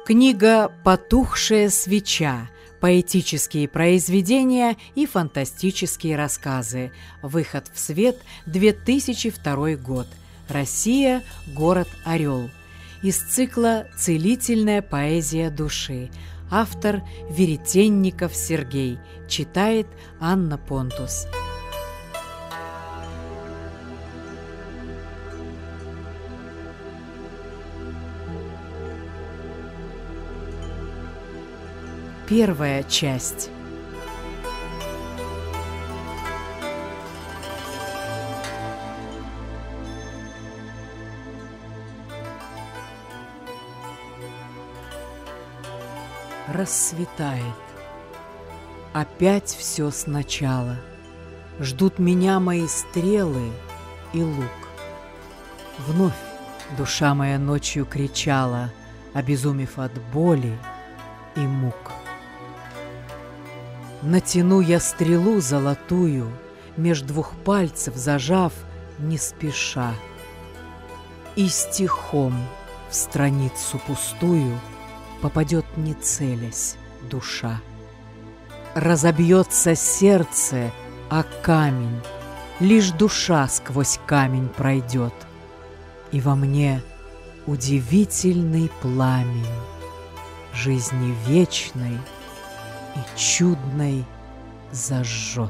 Книга «Потухшая свеча. Поэтические произведения и фантастические рассказы». Выход в свет, 2002 год. Россия, город Орел. Из цикла «Целительная поэзия души». Автор Веретенников Сергей. Читает Анна Понтус. Первая часть. Рассветает. Опять все сначала. Ждут меня мои стрелы и лук. Вновь душа моя ночью кричала, обезумев от боли и мук. Натяну я стрелу золотую, меж двух пальцев зажав, не спеша, и стихом в страницу пустую попадет, не целясь, душа. Разобьется сердце о камень, лишь душа сквозь камень пройдет, и во мне удивительный пламень жизни вечной и чудной зажжет.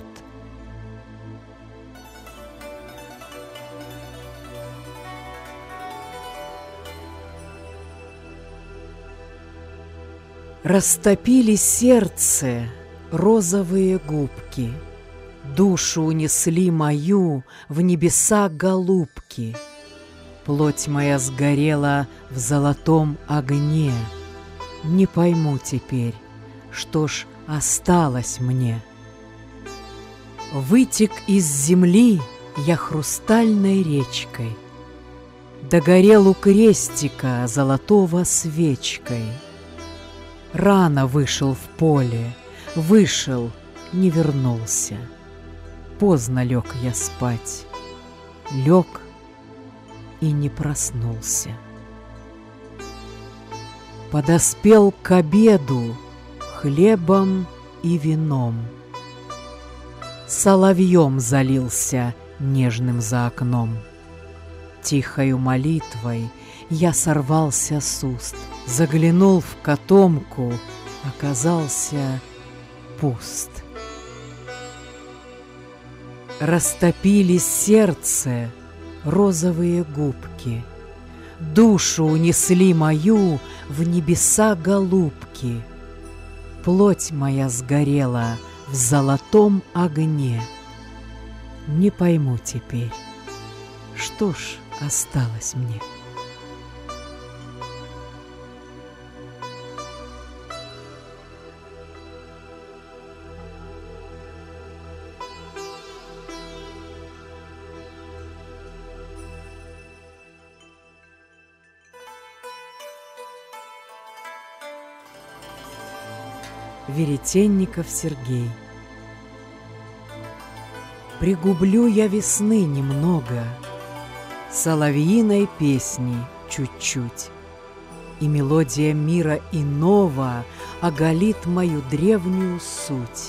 Растопили сердце розовые губки, душу унесли мою в небеса голубки. Плоть моя сгорела в золотом огне. Не пойму теперь, что ж осталось мне. Вытек из земли я хрустальной речкой, догорел у крестика золотого свечкой. Рано вышел в поле, вышел, не вернулся. Поздно лег я спать, лег и не проснулся. Подоспел к обеду хлебом и вином. Соловьем залился нежным за окном. Тихою молитвой я сорвался с уст, заглянул в котомку, оказался пуст. Растопили сердце розовые губки, душу унесли мою в небеса голубки. Плоть моя сгорела в золотом огне. Не пойму теперь, что ж осталось мне. Веретенников Сергей. Пригублю я весны немного, соловьиной песни чуть-чуть, и мелодия мира иного оголит мою древнюю суть.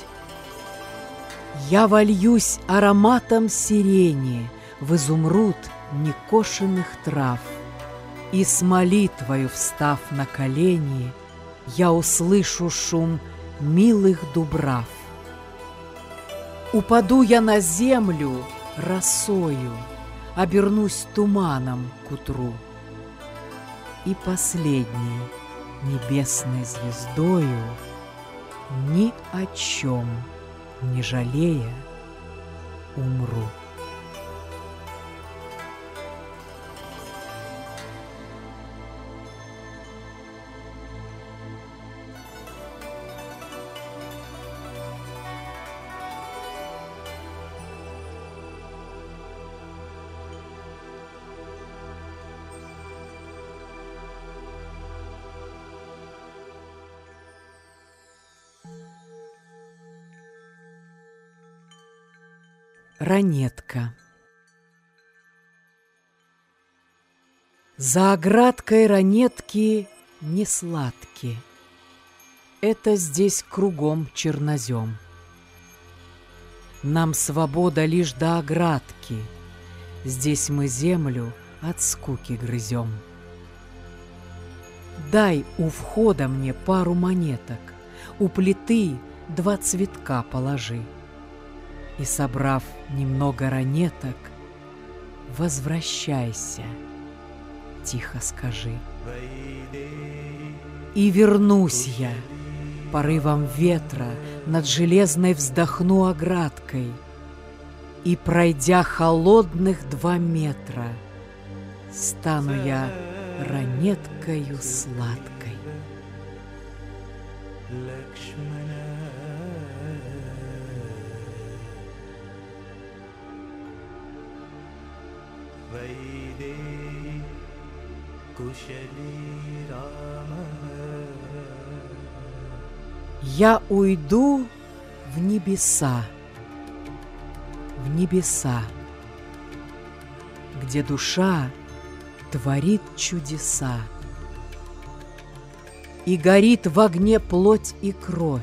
Я вольюсь ароматом сирени в изумруд некошенных трав, и с молитвою, встав на колени, я услышу шум милых дубрав. Упаду я на землю росою, обернусь туманом к утру, и последней небесной звездою, ни о чем не жалея, умру. Ранетка. За оградкой ранетки не сладки. Это здесь кругом чернозем. Нам свобода лишь до оградки. Здесь мы землю от скуки грызем. Дай у входа мне пару монеток, у плиты 2 цветка положи. И, собрав немного ранеток, возвращайся, тихо скажи. И вернусь я, порывом ветра над железной вздохну оградкой, и, пройдя холодных 2 метра, стану я ранеткою сладкой. Я уйду в небеса, где душа творит чудеса, и горит в огне плоть и кровь,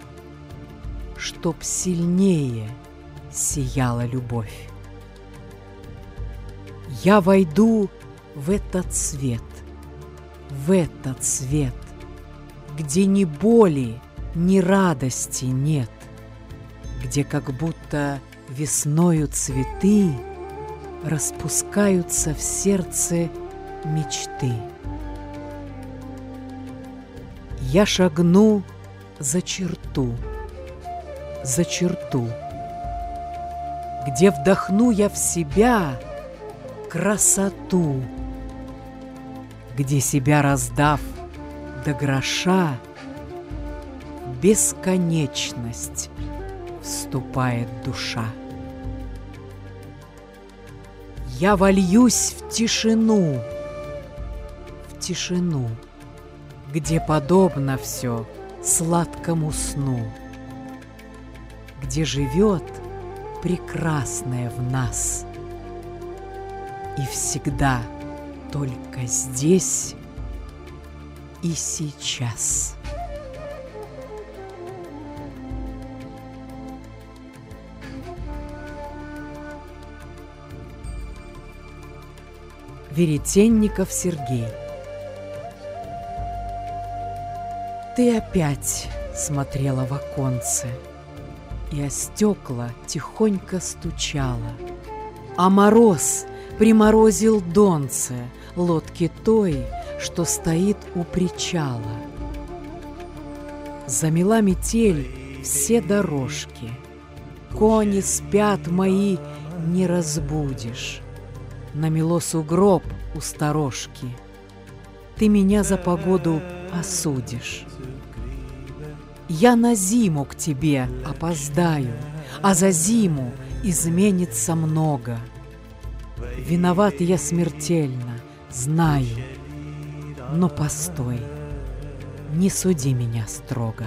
чтоб сильнее сияла любовь. Я войду в этот свет, где ни боли, ни радости нет, где как будто весною цветы распускаются в сердце мечты. Я шагну за черту, где вдохну я в себя красоту, где себя раздав до гроша, в бесконечность вступает душа. Я вольюсь в тишину, где подобно все сладкому сну, где живет прекрасное в нас, и всегда только здесь и сейчас. Веретенников Сергей. Ты опять смотрела в оконце, и о стекла тихонько стучала, а мороз приморозил донце лодки той, что стоит у причала. Замела метель все дорожки, кони спят мои, не разбудишь. Намело сугроб у сторожки, ты меня за погоду осудишь. Я на зиму к тебе опоздаю, а за зиму изменится много. Виноват я смертельно, знаю, но постой, не суди меня строго.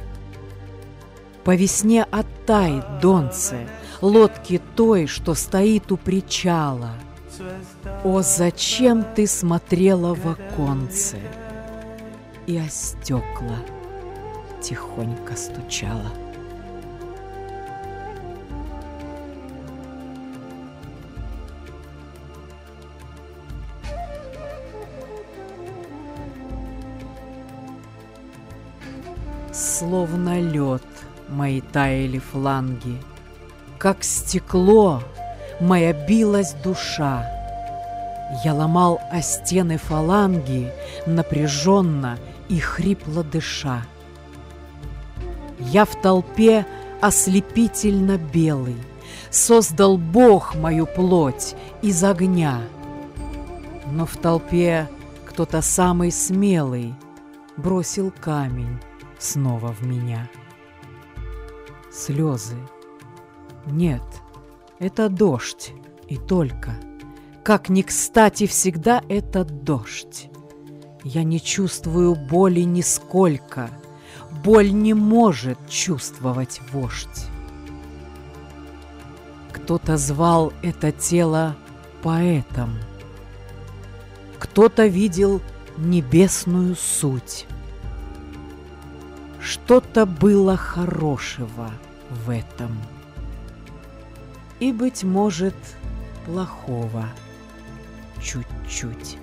По весне оттает донце лодки той, что стоит у причала. О, зачем ты смотрела в оконце и о стекла тихонько стучала? Словно лед мои таяли фланги, как стекло моя билась душа. Я ломал о стены фаланги, напряженно и хрипло дыша. Я в толпе ослепительно белый создал Бог мою плоть из огня. Но в толпе кто-то самый смелый бросил камень снова в меня. Слезы. Нет, это дождь, и только. Как ни кстати всегда этот дождь. Я не чувствую боли нисколько. Боль не может чувствовать вождь. Кто-то звал это тело поэтом. Кто-то видел небесную суть. Что-то было хорошего в этом, и, быть может, плохого чуть-чуть.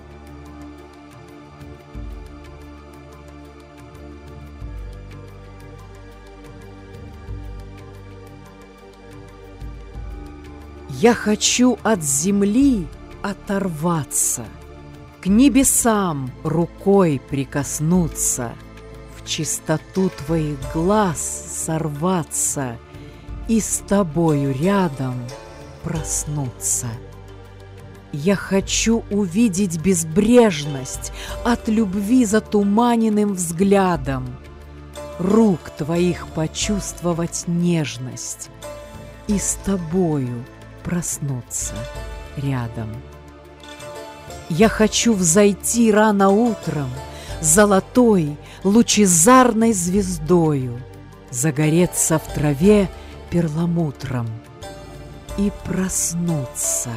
Я хочу от земли оторваться, к небесам рукой прикоснуться, в чистоту твоих глаз сорваться и с тобою рядом проснуться. Я хочу увидеть безбрежность от любви затуманенным взглядом, рук твоих почувствовать нежность и с тобою проснуться рядом. Я хочу взойти рано утром золотой лучезарной звездою, загореться в траве перламутром и проснуться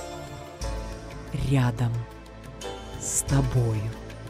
рядом с тобою.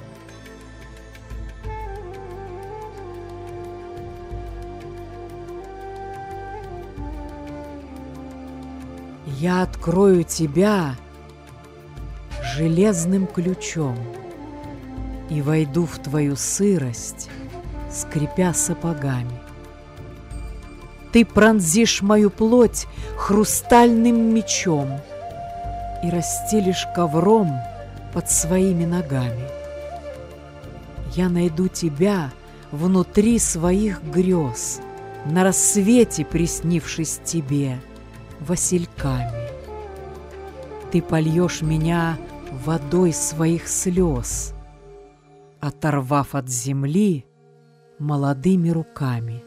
Я открою тебя железным ключом и войду в твою сырость, скрипя сапогами. Ты пронзишь мою плоть хрустальным мечом и расстелишь ковром под своими ногами. Я найду тебя внутри своих грез, на рассвете приснившись тебе васильками. Ты польешь меня водой своих слез, оторвав от земли молодыми руками.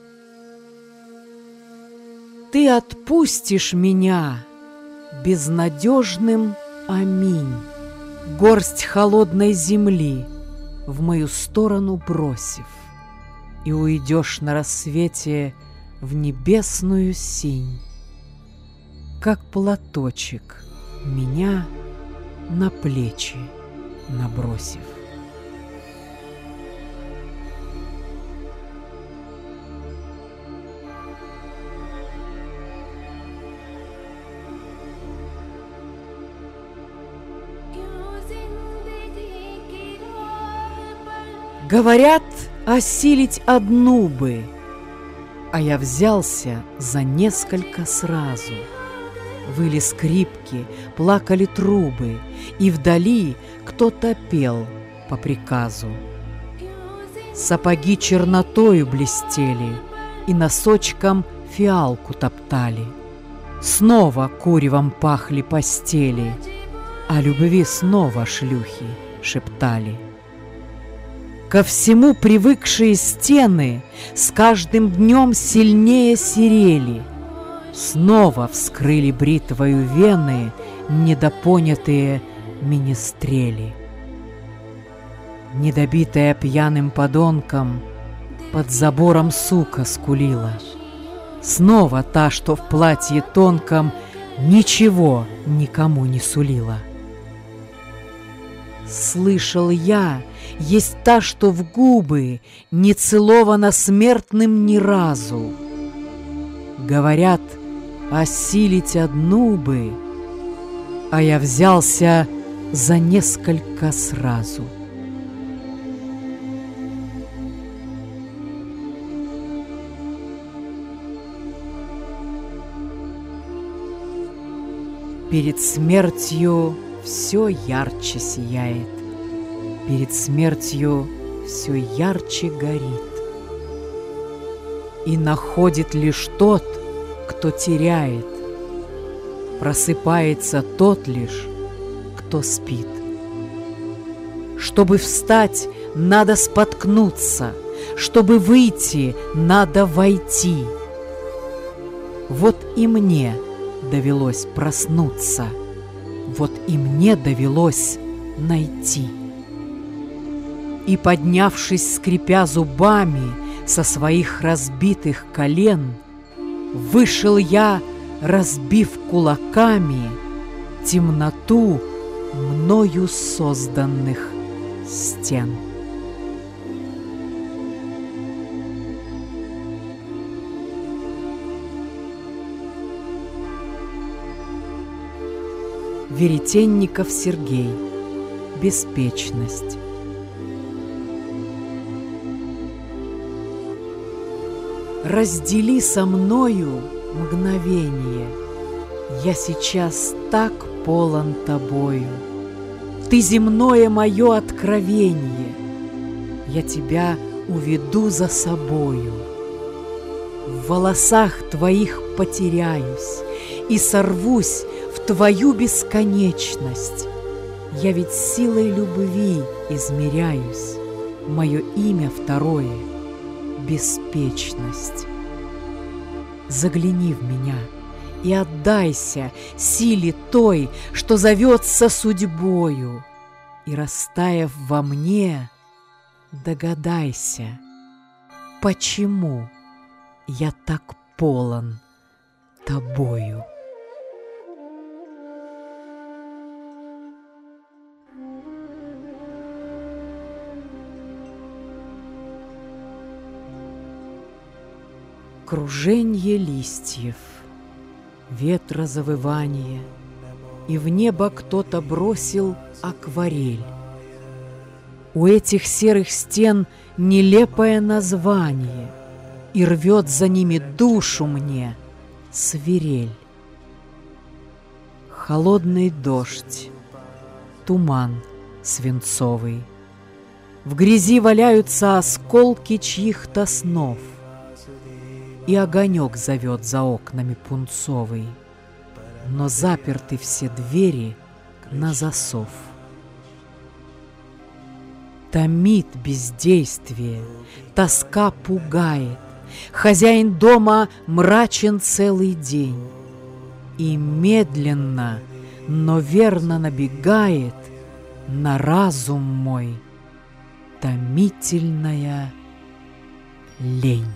Ты отпустишь меня безнадежным аминь, горсть холодной земли в мою сторону бросив, и уйдешь на рассвете в небесную синь, как платочек меня на плечи набросив. Говорят, осилить одну бы, а я взялся за несколько сразу. Выли скрипки, плакали трубы, и вдали кто-то пел по приказу. Сапоги чернотою блестели, и носочком фиалку топтали. Снова куревом пахли постели, о любви снова шлюхи шептали. Ко всему привыкшие стены с каждым днем сильнее серели. Снова вскрыли бритвою вены недопонятые министрели. Недобитая пьяным подонком, под забором сука скулила. Снова та, что в платье тонком, ничего никому не сулила. Слышал я, есть та, что в губы не целована смертным ни разу. Говорят, осилить одну бы, а я взялся за несколько сразу. Перед смертью все ярче сияет, перед смертью все ярче горит. И находит лишь тот, кто теряет, просыпается тот лишь, кто спит. Чтобы встать, надо споткнуться, чтобы выйти, надо войти. Вот и мне довелось проснуться, вот и мне довелось найти. И, поднявшись, скрипя зубами со своих разбитых колен, вышел я, разбив кулаками темноту мною созданных стен. Веретенников Сергей. Беспечность. Раздели со мною мгновение, я сейчас так полон тобою. Ты земное мое откровение, я тебя уведу за собою. В волосах твоих потеряюсь и сорвусь в твою бесконечность. Я ведь силой любви измеряюсь, мое имя второе — беспечность. Загляни в меня и отдайся силе той, что зовется судьбою, и, растаяв во мне, догадайся, почему я так полон тобою. Круженье листьев, ветра завывание, и в небо кто-то бросил акварель. У этих серых стен нелепое название, и рвет за ними душу мне свирель. Холодный дождь, туман свинцовый, в грязи валяются осколки чьих-то снов, и огонек зовет за окнами пунцовый, но заперты все двери на засов. Томит бездействие, тоска пугает, хозяин дома мрачен целый день, и медленно, но верно набегает на разум мой томительная лень.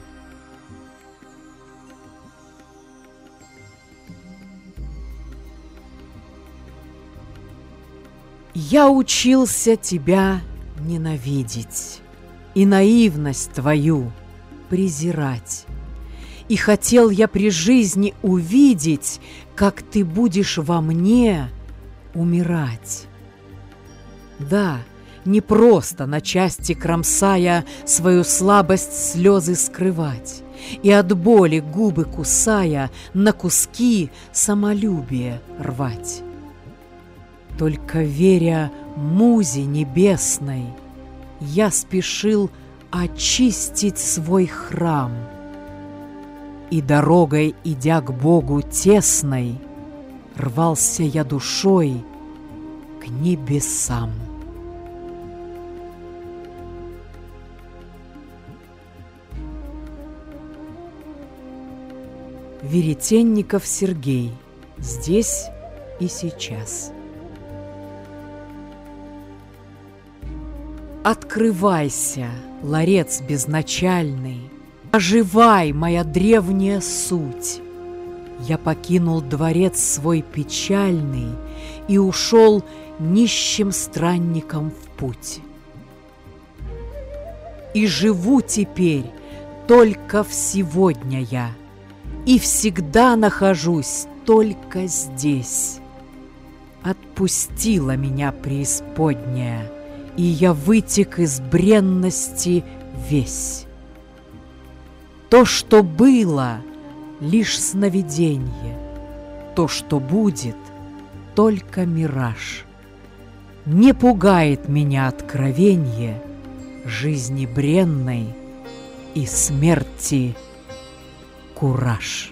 Я учился тебя ненавидеть и наивность твою презирать. И хотел я при жизни увидеть, как ты будешь во мне умирать. Да, не просто на части кромсая свою слабость слезы скрывать, и от боли губы кусая на куски самолюбие рвать. Только веря музе небесной, я спешил очистить свой храм, и дорогой, идя к Богу тесной, рвался я душой к небесам. Веретенников Сергей. Здесь и сейчас. Открывайся, ларец безначальный, оживай, моя древняя суть. Я покинул дворец свой печальный и ушел нищим странником в путь. И живу теперь только в сегодня я, и всегда нахожусь только здесь. Отпустила меня преисподняя, и я вытек из бренности весь. То, что было, лишь сновиденье, то, что будет, только мираж. Не пугает меня откровенье жизни бренной и смерти кураж.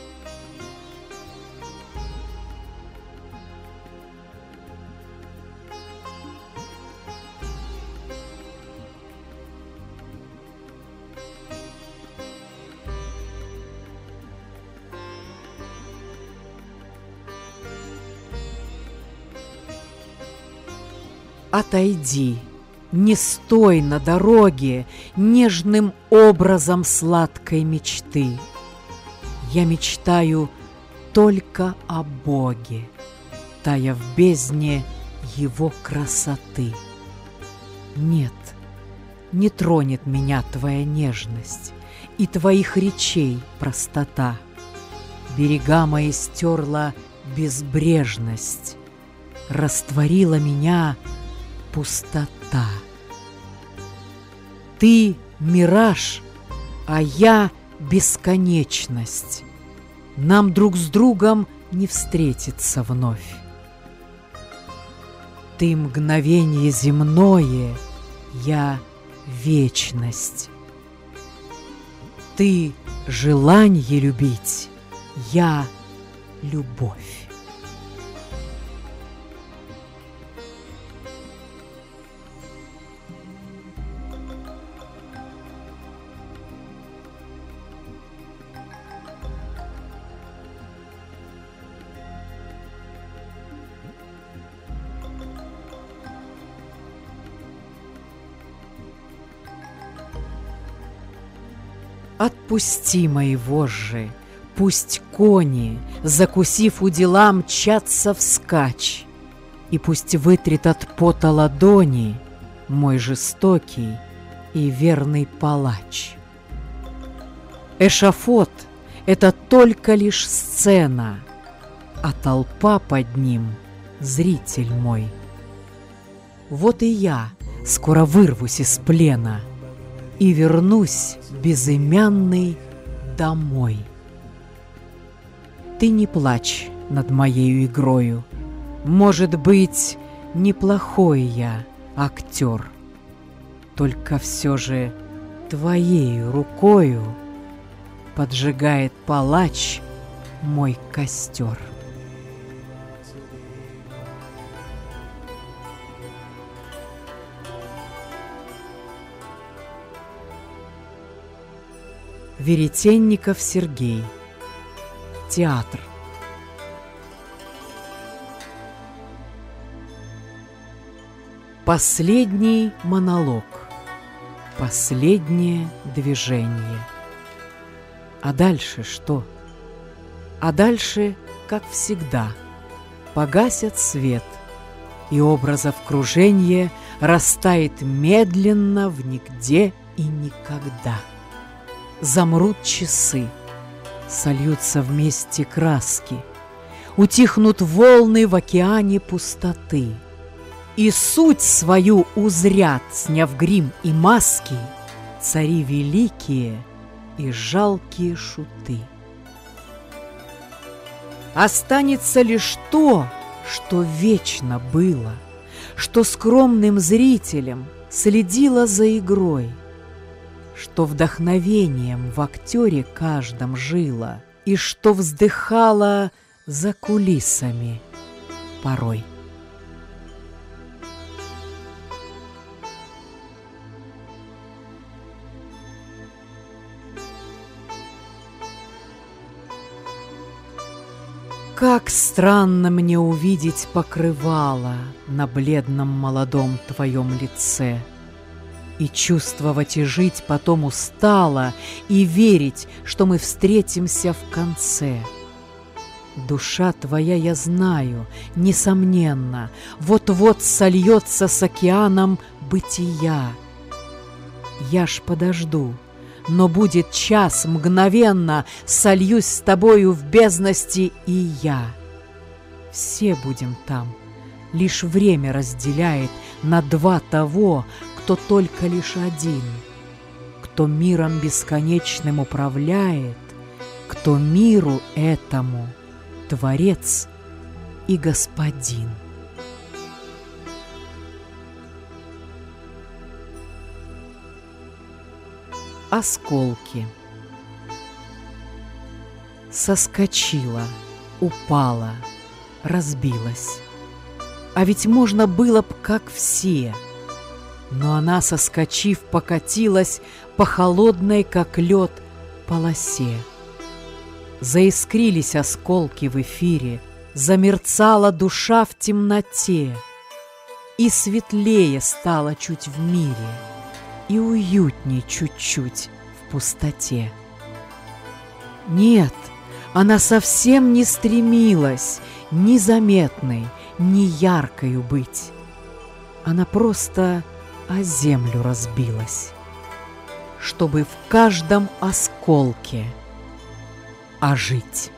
Отойди, не стой на дороге нежным образом сладкой мечты. Я мечтаю только о Боге, тая в бездне Его красоты. Нет, не тронет меня твоя нежность и твоих речей простота. Берега мои стерла безбрежность, растворила меня пустота. Ты — мираж, а я — бесконечность. Нам друг с другом не встретиться вновь. Ты — мгновенье земное, я — вечность. Ты — желанье любить, я — любовь. Отпусти мои вожжи, пусть кони, закусив удила, мчатся вскачь, и пусть вытрет от пота ладони мой жестокий и верный палач. Эшафот — это только лишь сцена, а толпа под ним — зритель мой. Вот и я скоро вырвусь из плена и вернусь безымянный домой. Ты не плачь над моею игрою, может быть, неплохой я актер, только все же твоею рукою поджигает палач мой костер. Веретенников Сергей. Театр. Последний монолог. Последнее движение. А дальше что? А дальше, как всегда, погасят свет, и образов круженье растает медленно в нигде и никогда. Замрут часы, сольются вместе краски, утихнут волны в океане пустоты, и суть свою узрят, сняв грим и маски, цари великие и жалкие шуты. Останется лишь то, что вечно было, что скромным зрителем следило за игрой, что вдохновением в актере каждом жило и что вздыхало за кулисами порой. Как странно мне увидеть покрывало на бледном молодом твоем лице, и чувствовать и жить потом устало, и верить, что мы встретимся в конце. Душа твоя, я знаю, несомненно, вот-вот сольется с океаном бытия. Я ж подожду, но будет час, мгновенно сольюсь с тобою в бездности и я. Все будем там, лишь время разделяет на два того, кто только лишь один, кто миром бесконечным управляет, кто миру этому Творец и Господин. Осколки. Соскочила, упала, разбилась. А ведь можно было б, как все. Но она, соскочив, покатилась по холодной, как лед, полосе. Заискрились осколки в эфире, замерцала душа в темноте, и светлее стало чуть в мире, и уютней чуть-чуть в пустоте. Нет, она совсем не стремилась ни заметной, ни яркою быть. Она просто о землю разбилась, чтобы в каждом осколке ожить.